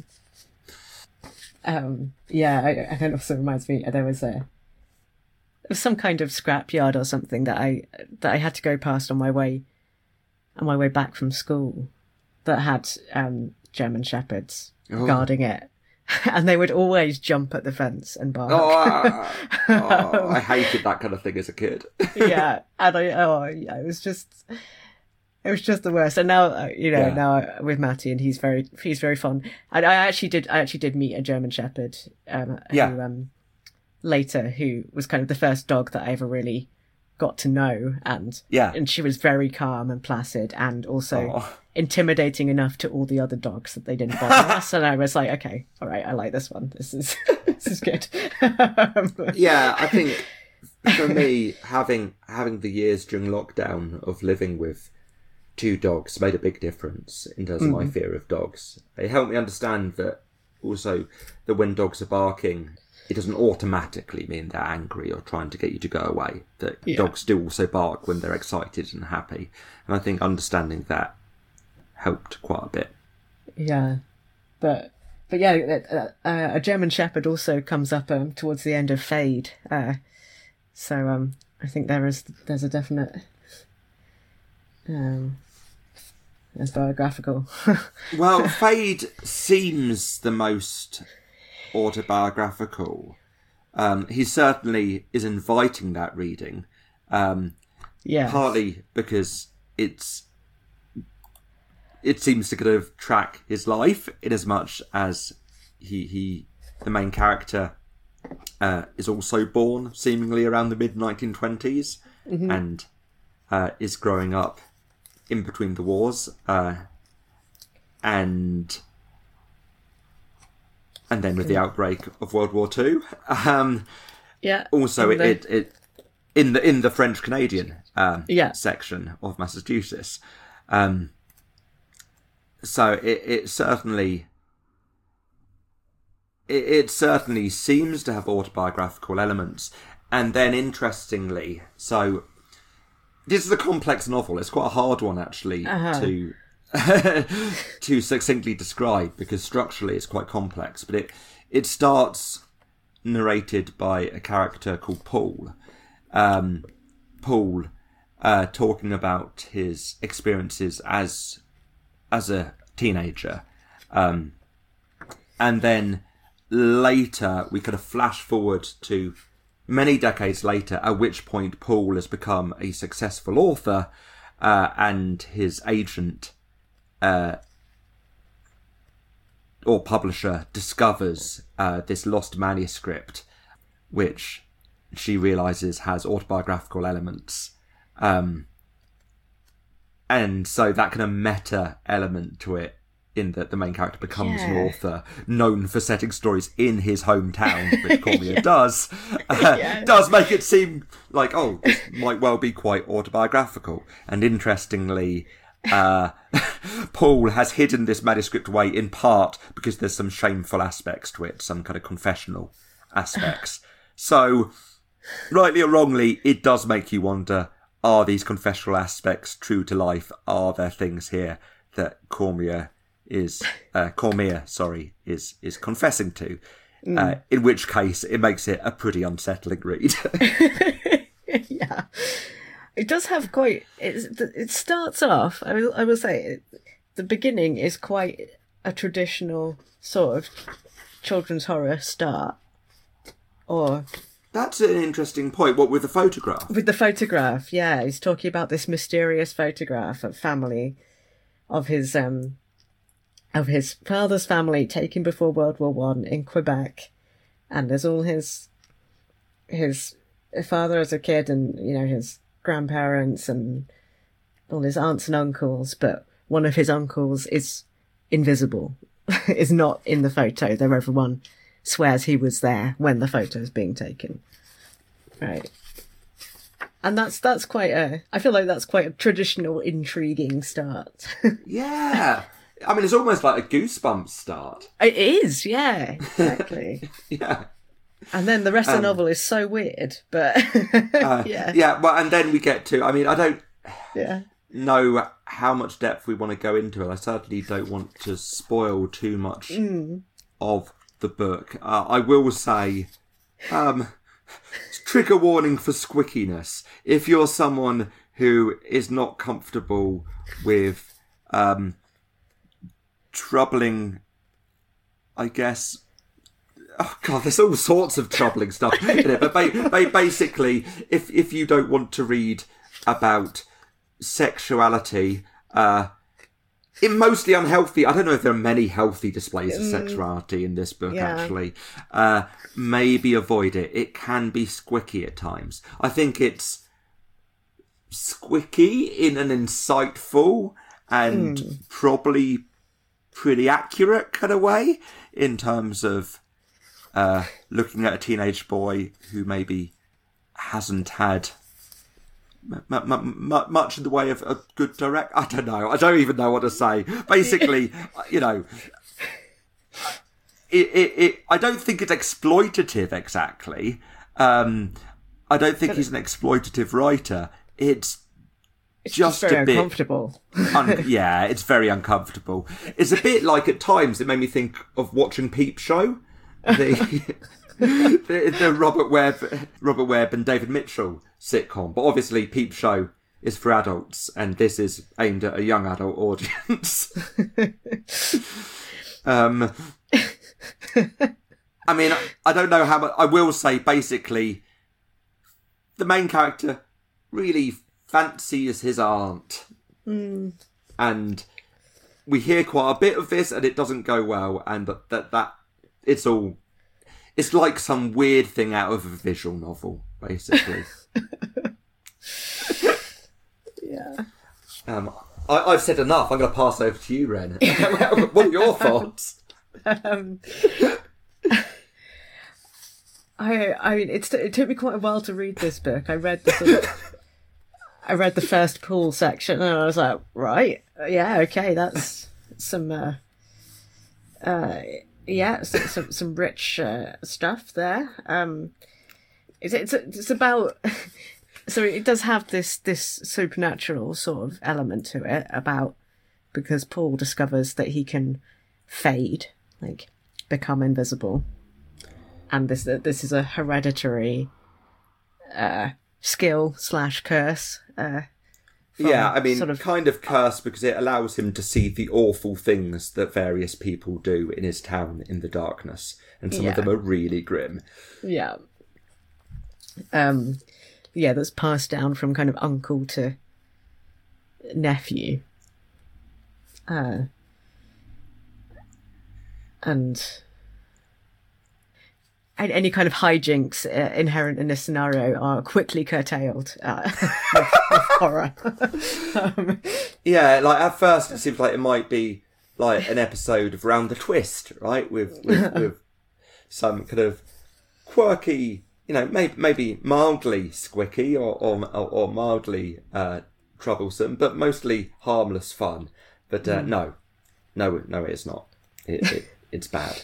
It also reminds me, there was some kind of scrapyard or something that I had to go past on my way back from school that had German shepherds guarding it, and they would always jump at the fence and bark. I hated that kind of thing as a kid. Yeah, and it was just the worst. And now, now with Matty, and he's very fun. And I actually did meet a German Shepherd, who later, who was kind of the first dog that I ever really got to know, and she was very calm and placid, and also intimidating enough to all the other dogs that they didn't bother us. And I was like, okay, all right, I like this one. This is good. Yeah, I think for me, having the years during lockdown of living with 2 dogs made a big difference in terms of my fear of dogs. It helped me understand that also that when dogs are barking, it doesn't automatically mean they're angry or trying to get you to go away. That dogs do also bark when they're excited and happy. And I think understanding that helped quite a bit. Yeah. But yeah, a German Shepherd also comes up towards the end of Fade. So I think there's a definite... It's biographical. Well, Fade seems the most autobiographical. He certainly is inviting that reading. Partly because it seems to kind of track his life in as much as the main character is also born seemingly around the mid-1920s and is growing up in between the wars, and then with the outbreak of World War II. Also, it in the French Canadian section of Massachusetts. So it certainly seems to have autobiographical elements, and then interestingly, so. This is a complex novel. It's quite a hard one, actually, to to succinctly describe, because structurally it's quite complex. But it starts narrated by a character called Paul. Paul talking about his experiences as a teenager. And then later we kind of flash forward to many decades later, at which point Paul has become a successful author, and his agent or publisher discovers this lost manuscript, which she realises has autobiographical elements. And so that kind of meta element to it, in that the main character becomes an author known for setting stories in his hometown, which Cormier does make it seem like, this might well be quite autobiographical. And interestingly, Paul has hidden this manuscript away in part because there's some shameful aspects to it, some kind of confessional aspects. So, rightly or wrongly, it does make you wonder, are these confessional aspects true to life? Are there things here that Cormier is confessing to, in which case it makes it a pretty unsettling read. Yeah, it does have quite. It starts off. I will say, the beginning is quite a traditional sort of children's horror start. Or that's an interesting point. What with the photograph? With the photograph, yeah, he's talking about this mysterious photograph of family, of his father's family taken before World War One in Quebec, and there's all his father as a kid, and his grandparents and all his aunts and uncles, but one of his uncles is invisible, is not in the photo. They're everyone swears he was there when the photo's being taken. Right. And that's quite I feel like that's quite a traditional, intriguing start. Yeah. I mean, it's almost like a Goosebumps start. It is, yeah, exactly. Yeah. And then the rest of the novel is so weird, but yeah. Yeah, well, and then we get to, I mean, I don't Yeah. know how much depth we want to go into it. I certainly don't want to spoil too much of the book. I will say, trigger warning for squickiness. If you're someone who is not comfortable with troubling, I guess... Oh God, there's all sorts of troubling stuff in it. But basically, if you don't want to read about sexuality, in mostly unhealthy, I don't know if there are many healthy displays of sexuality in this book, actually. Maybe avoid it. It can be squicky at times. I think it's squicky in an insightful and probably pretty accurate kind of way in terms of looking at a teenage boy who maybe hasn't had much in the way of a good direct... I don't know. I don't even know what to say. Basically, you know, I don't think it's exploitative exactly. I don't think he's an exploitative writer. It's just very a bit uncomfortable. Yeah, it's very uncomfortable. It's a bit like, at times, it made me think of watching Peep Show. The Robert Webb and David Mitchell sitcom, but obviously Peep Show is for adults, and this is aimed at a young adult audience. I mean, I don't know how much. I will say, basically, the main character really fancies his aunt, and we hear quite a bit of this, and it doesn't go well, and that it's like some weird thing out of a visual novel, basically. Yeah. I've said enough. I'm going to pass over to you, Ren. What are your thoughts? I mean, it took me quite a while to read this book. I read the first Pool section, and I was like, right, yeah, okay, that's some some rich stuff there. It's about... So it does have this supernatural sort of element to it, about because Paul discovers that he can fade, like become invisible, and this is a hereditary skill / curse. Yeah, I mean, sort of kind of curse, because it allows him to see the awful things that various people do in his town in the darkness, and some of them are really grim. Yeah. That's passed down from kind of uncle to nephew. And any kind of hijinks inherent in this scenario are quickly curtailed with horror. Yeah, like at first it seems like it might be like an episode of Round the Twist, right? With some kind of quirky, you know, maybe mildly squicky or mildly troublesome, but mostly harmless fun. But no, it is not. It's bad.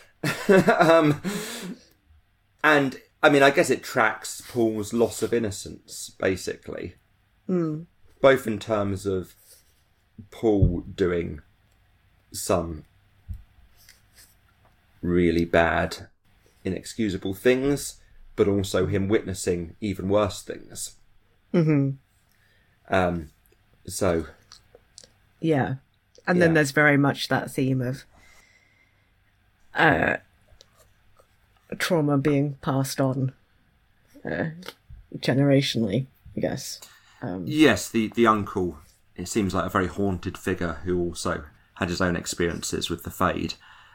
And I mean, I guess it tracks Paul's loss of innocence, basically, both in terms of Paul doing some really bad, inexcusable things, but also him witnessing even worse things. So, yeah, and then there's very much that theme of trauma being passed on generationally, I guess. Yes, the uncle, it seems like a very haunted figure who also had his own experiences with the Fade.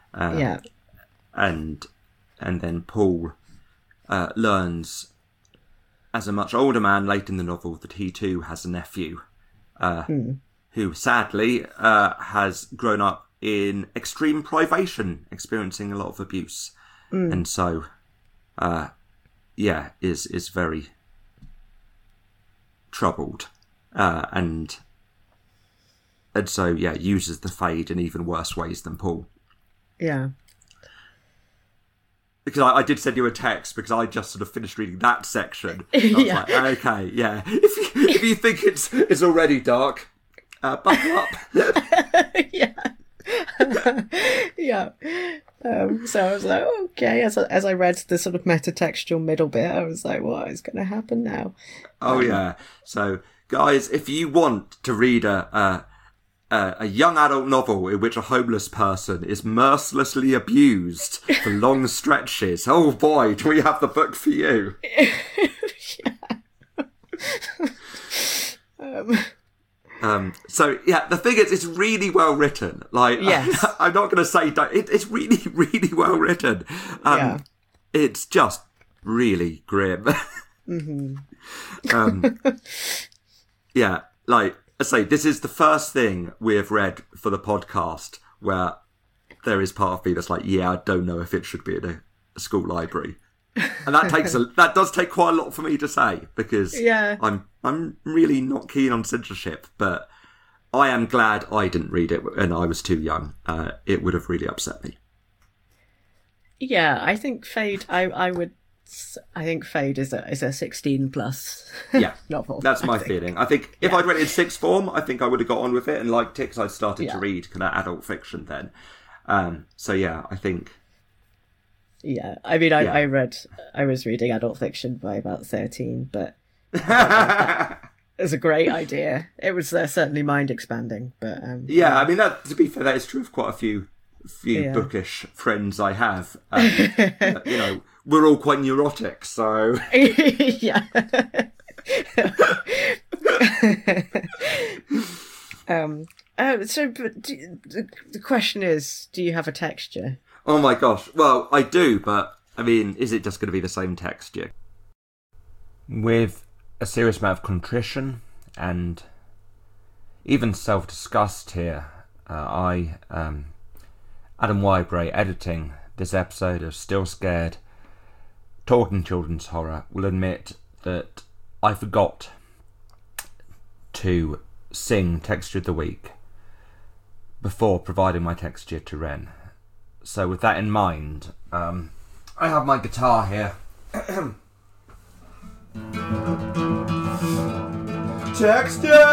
And then Paul learns, as a much older man late in the novel, that he too has a nephew who sadly has grown up in extreme privation, experiencing a lot of abuse. and so, is very troubled, and so uses the Fade in even worse ways than Paul. Yeah. Because I did send you a text because I just sort of finished reading that section. I was like, okay, yeah. If you think it's already dark, buckle up. Yeah. Yeah. So I was like, okay. As I read the sort of metatextual middle bit, I was like, what is going to happen now? Oh, yeah. So, guys, if you want to read a young adult novel in which a homeless person is mercilessly abused for long stretches, oh boy, do we have the book for you. So the thing is, it's really well written. Like, yes. I'm not going to say it's really, really well written. It's just really grim. Like I say, this is the first thing we have read for the podcast where there is part of me that's like, I don't know if it should be in a school library. And that does take quite a lot for me to say, because I'm really not keen on censorship, but I am glad I didn't read it when I was too young. It would have really upset me. Yeah, I think Fade. I think Fade is a 16 plus novel. That's my feeling. I think if I'd read it in sixth form, I think I would have got on with it and liked it because I'd started to read kind of adult fiction then. I think. Yeah, I mean, I was reading adult fiction by about 13, but it was a great idea. It was certainly mind expanding, but I mean, to be fair, that is true of quite a few bookish friends I have. We're all quite neurotic, so yeah. But the question is, do you have a texture? Oh my gosh. Well, I do, but I mean, is it just going to be the same texture? With a serious amount of contrition and even self-disgust here, I, Adam Wybray, editing this episode of Still Scared, Talking Children's Horror, will admit that I forgot to sing Texture of the Week before providing my texture to Ren. So with that in mind, I have my guitar here. Texture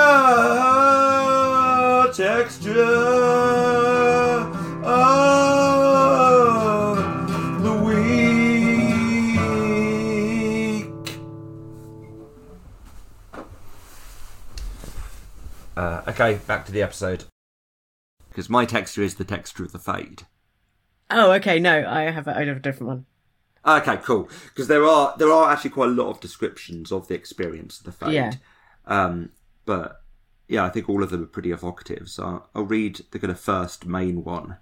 of the week. Okay, back to the episode. Because my texture is the texture of the Fade. Oh, okay. No, I have a different one. Okay, cool. Because there are actually quite a lot of descriptions of the experience of the Fade. Yeah. But I think all of them are pretty evocative. So I'll read the kind of first main one.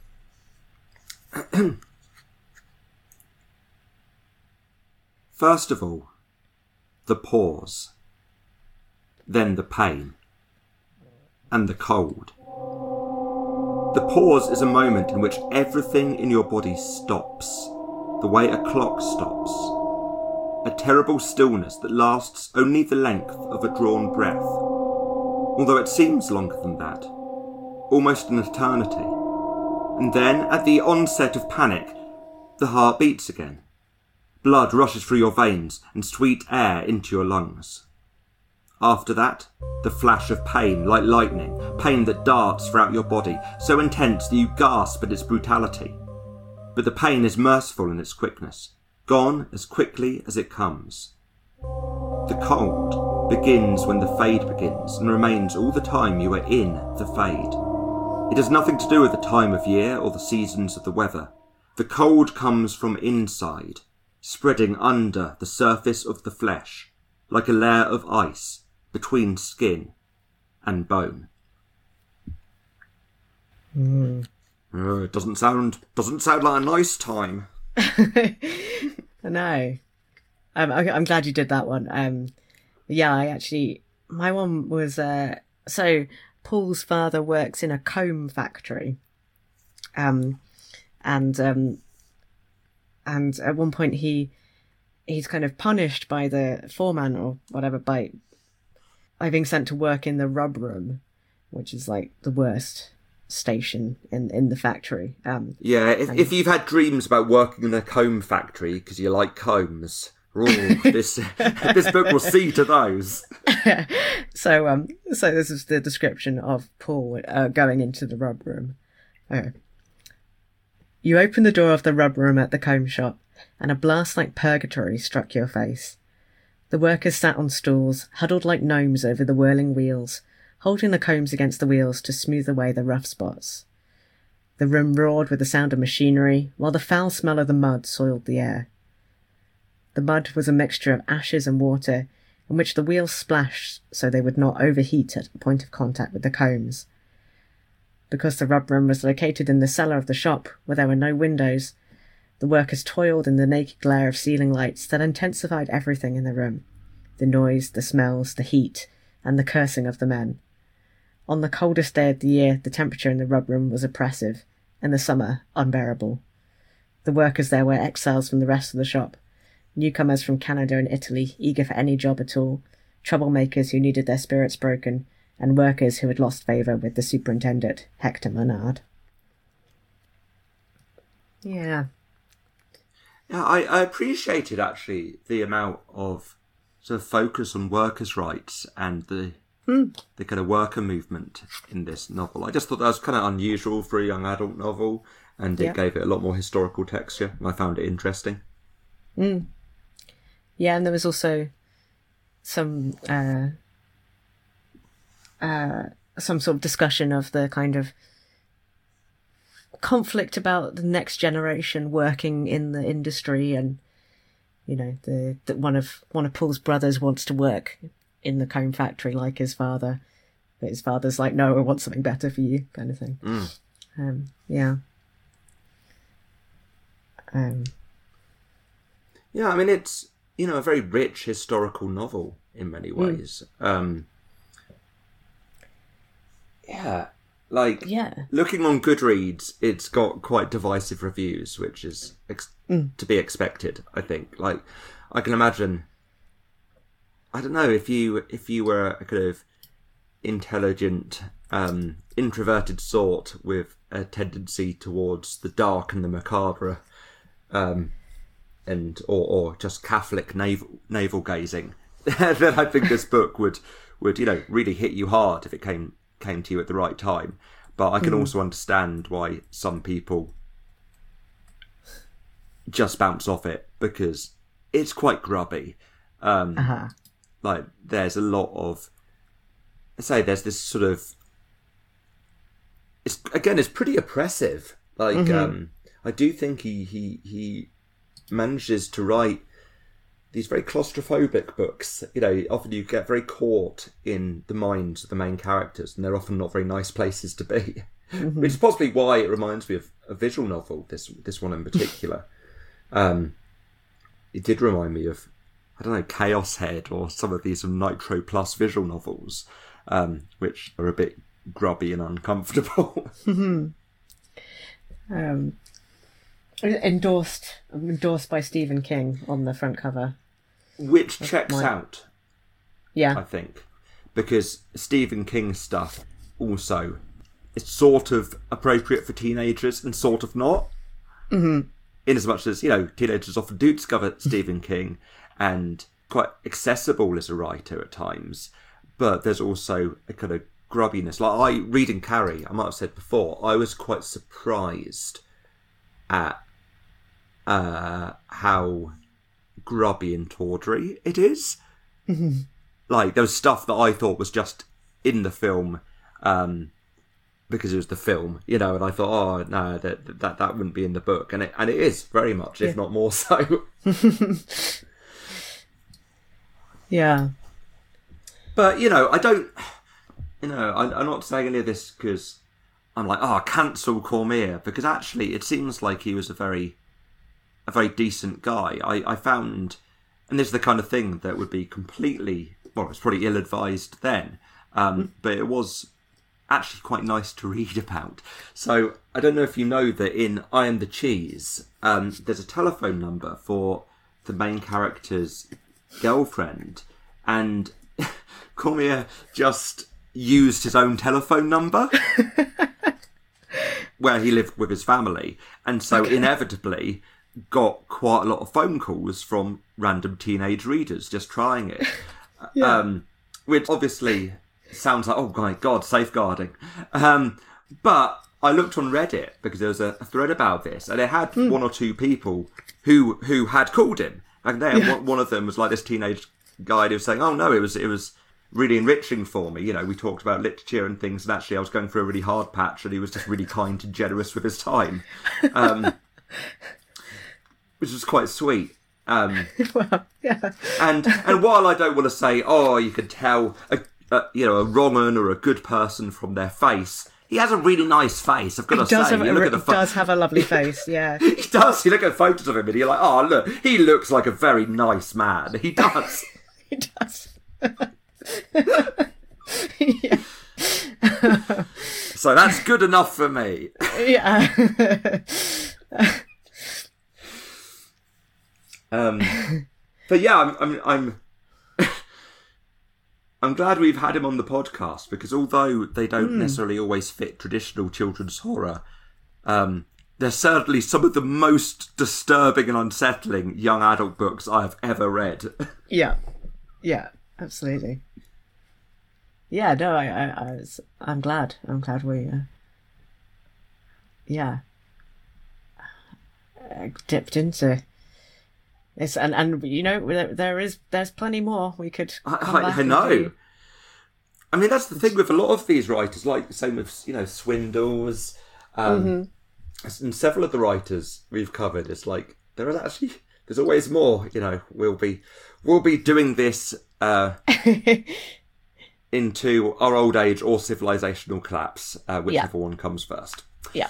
First of all, the pause, then the pain, and the cold. The pause is a moment in which everything in your body stops, the way a clock stops. A terrible stillness that lasts only the length of a drawn breath, although it seems longer than that, almost an eternity. And then, at the onset of panic, the heart beats again. Blood rushes through your veins and sweet air into your lungs. After that, the flash of pain like lightning, pain that darts throughout your body, so intense that you gasp at its brutality. But the pain is merciful in its quickness, gone as quickly as it comes. The cold begins when the Fade begins and remains all the time you are in the Fade. It has nothing to do with the time of year or the seasons of the weather. The cold comes from inside, spreading under the surface of the flesh, like a layer of ice between skin and bone. It doesn't sound like a nice time. I know. I'm glad you did that one. My one was so Paul's father works in a comb factory, and And at one point he's kind of punished by the foreman or whatever by being sent to work in the rub room, which is like the worst station in the factory. If you've had dreams about working in a comb factory because you like combs, this book will see to those. So this is the description of Paul going into the rub room. You opened the door of the rub room at the comb shop, and a blast like purgatory struck your face. The workers sat on stools, huddled like gnomes over the whirling wheels, holding the combs against the wheels to smooth away the rough spots. The room roared with the sound of machinery, while the foul smell of the mud soiled the air. The mud was a mixture of ashes and water, in which the wheels splashed so they would not overheat at the point of contact with the combs. Because the rub room was located in the cellar of the shop, where there were no windows, the workers toiled in the naked glare of ceiling lights that intensified everything in the room. The noise, the smells, the heat, and the cursing of the men. On the coldest day of the year, the temperature in the rub room was oppressive, and the summer unbearable. The workers there were exiles from the rest of the shop, newcomers from Canada and Italy, eager for any job at all, troublemakers who needed their spirits broken, and workers who had lost favour with the superintendent, Hector Menard. Yeah. Yeah, I appreciated, actually, the amount of sort of focus on workers' rights and the kind of worker movement in this novel. I just thought that was kind of unusual for a young adult novel, and it gave it a lot more historical texture, and I found it interesting. Yeah, and there was also some sort of discussion of the kind of conflict about the next generation working in the industry, and you know, that one of Paul's brothers wants to work in the comb factory like his father, but his father's like, no, I want something better for you, kind of thing. Yeah, I mean, it's, you know, a very rich historical novel in many ways. Looking on Goodreads, it's got quite divisive reviews, which is to be expected, I think. Like, I can imagine, I don't know, if you were a kind of intelligent, introverted sort with a tendency towards the dark and the macabre, or just Catholic navel gazing, then I think this book would really hit you hard if it came to you at the right time. But I can also understand why some people just bounce off it, because it's quite grubby. Like, there's a lot of, there's this sort of, it's pretty oppressive. Like, I do think he manages to write these very claustrophobic books. You know, often you get very caught in the minds of the main characters, and they're often not very nice places to be. Which is possibly why it reminds me of a visual novel, this one in particular. It did remind me of, I don't know, Chaos Head or some of these Nitro Plus visual novels, which are a bit grubby and uncomfortable. Endorsed by Stephen King on the front cover. Which checks out, yeah, I think. Because Stephen King stuff also, it's sort of appropriate for teenagers and sort of not. In as much as, you know, teenagers often do discover Stephen King and quite accessible as a writer at times. But there's also a kind of grubbiness. Like, reading Carrie, I might have said before, I was quite surprised at how grubby and tawdry it is. Like, there was stuff that I thought was just in the film because it was the film, you know, and I thought, oh no, that wouldn't be in the book, and it is very much, if not more so. Yeah. But, you know, I'm not saying any of this because I'm like, cancel Cormier, because actually it seems like he was a very decent guy. I found, and this is the kind of thing that would be completely, well, it's probably ill-advised then, but it was actually quite nice to read about. So I don't know if you know that in I Am the Cheese, there's a telephone number for the main character's girlfriend, and Cormier just used his own telephone number where he lived with his family, and so inevitably got quite a lot of phone calls from random teenage readers just trying it. Which obviously sounds like, oh my god, safeguarding. But I looked on Reddit because there was a thread about this, and it had one or two people who had called him. And then one of them was like this teenage guy who was saying, oh no, it was really enriching for me. You know, we talked about literature and things, and actually I was going through a really hard patch, and he was just really kind and generous with his time. Which was quite sweet. Well, yeah. And while I don't want to say, oh, you can tell a wrong un or a good person from their face, he has a really nice face. I've got to say, does have a lovely face. Yeah, he does. You look at photos of him, and you're like, oh, look, he looks like a very nice man. He does. He does. Yeah. So that's good enough for me. Yeah. But yeah, I'm glad we've had him on the podcast, because although they don't necessarily always fit traditional children's horror, they're certainly some of the most disturbing and unsettling young adult books I have ever read. Yeah, absolutely. Yeah, no, I'm glad. I'm glad we, dipped into this, and you know, there's plenty more we could. I know. I mean, that's the thing with a lot of these writers, like the same with Swindells, and several of the writers we've covered. It's like there's always more. You know, we'll be doing this into our old age or civilizational collapse, whichever one comes first. Yeah.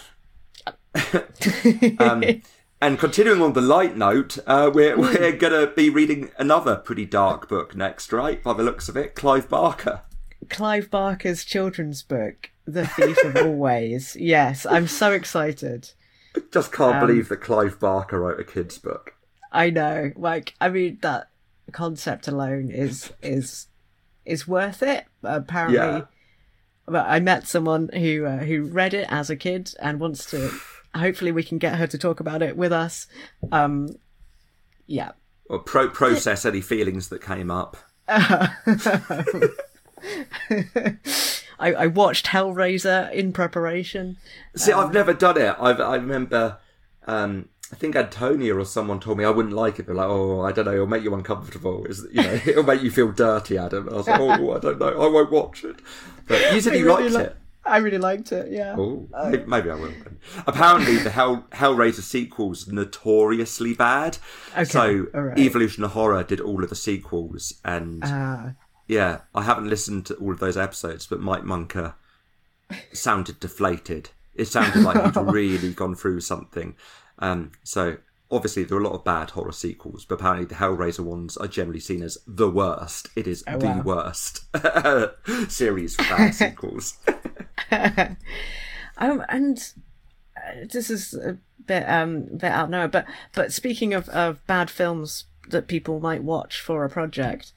And continuing on the light note, we're going to be reading another pretty dark book next, right? By the looks of it, Clive Barker. Clive Barker's children's book, The Thief of Always. Yes, I'm so excited. I just can't believe that Clive Barker wrote a kid's book. I know. Like, I mean, that concept alone is worth it. Apparently, yeah. But I met someone who read it as a kid and wants to. Hopefully, we can get her to talk about it with us. Yeah. Or process any feelings that came up. I watched Hellraiser in preparation. See, I've never done it. I remember. I think Antonia or someone told me I wouldn't like it. They're like, oh, I don't know, it'll make you uncomfortable. It'll make you feel dirty, Adam. And I was like, oh, I don't know, I won't watch it. But you said you liked it. I really liked it, yeah. Oh, maybe I will then. Apparently, the Hellraiser sequel's notoriously bad. Okay, so right. Evolution of Horror did all of the sequels, and yeah, I haven't listened to all of those episodes, but Mike Munker sounded deflated. It sounded like he'd really gone through something. So obviously there are a lot of bad horror sequels, but apparently the Hellraiser ones are generally seen as the worst. It is the worst series for bad sequels. And this is a bit out now, but speaking of bad films that people might watch for a project,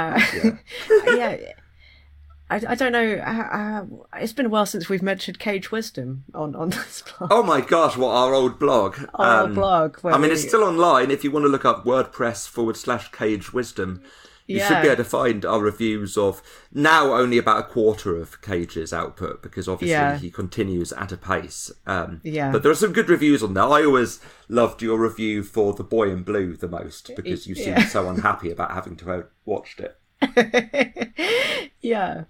I don't know. It's been a while since we've mentioned Cage Wisdom on this blog. Oh my gosh, what our old blog. Our old blog. It's still online. If you want to look up WordPress/Cage Wisdom, you should be able to find our reviews of now only about a quarter of Cage's output, because obviously he continues at a pace. But there are some good reviews on there. I always loved your review for The Boy in Blue the most, because you seemed so unhappy about having to have watched it. Yeah.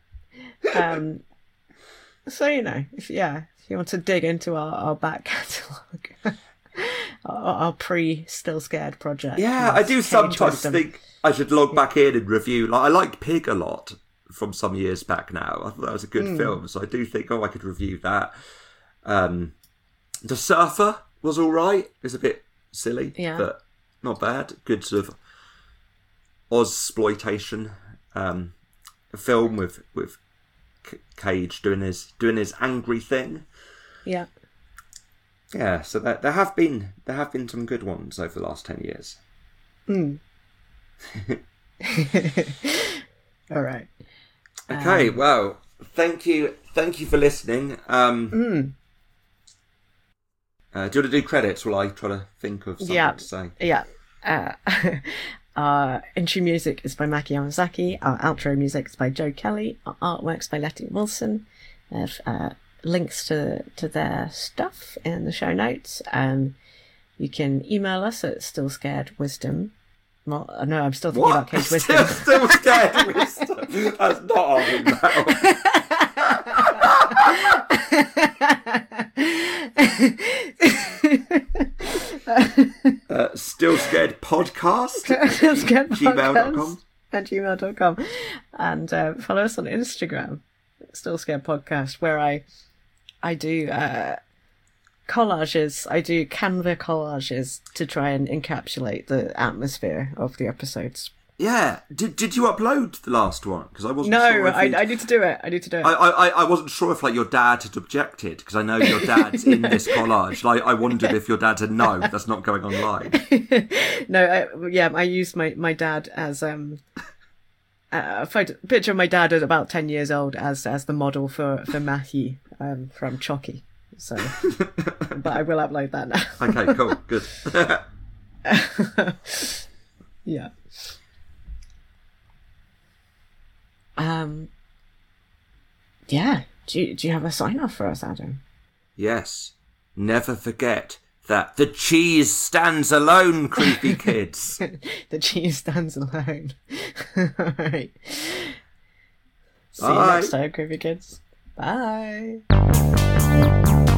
So, if you want to dig into our back catalogue, our pre-Still Scared project. Yeah, I do sometimes think I should log back in and review. Like, I liked Pig a lot from some years back now. I thought that was a good film, so I do think, I could review that. The Surfer was all right. It's a bit silly, but not bad. Good sort of Ozploitation film with Cage doing his angry thing. Yeah. Yeah, so there have been some good ones over the last 10 years. All right. Okay, well, thank you for listening. Do you want to do credits while I try to think of something to say? Yeah. Our intro music is by Maki Yamazaki. Our outro music is by Joe Kelly. Our artwork's by Letty Wilson. We have links to their stuff in the show notes. You can email us at stillscaredwisdom. Well, no, I'm still thinking about Cage Wisdom. Still scared wisdom. That's not our email. Still Scared Podcast. Still Scared Gmail.com. At gmail.com. And follow us on Instagram, Still Scared Podcast, where I do collages. I do Canva collages to try and encapsulate the atmosphere of the episodes. Yeah. Did you upload the last one? Because I wasn't sure. No, I need to do it. I wasn't sure if your dad had objected, because I know your dad's in this collage. I wondered if your dad said no, that's not going online. No, I used my dad as a picture of my dad at about 10 years old as the model for Matthew from Chucky. So, but I will upload that now. Okay, cool, good. Yeah. Yeah. Do you have a sign off for us, Adam? Yes. Never forget that the cheese stands alone, creepy kids. The cheese stands alone. All right. See Bye. you next time, creepy kids. Bye.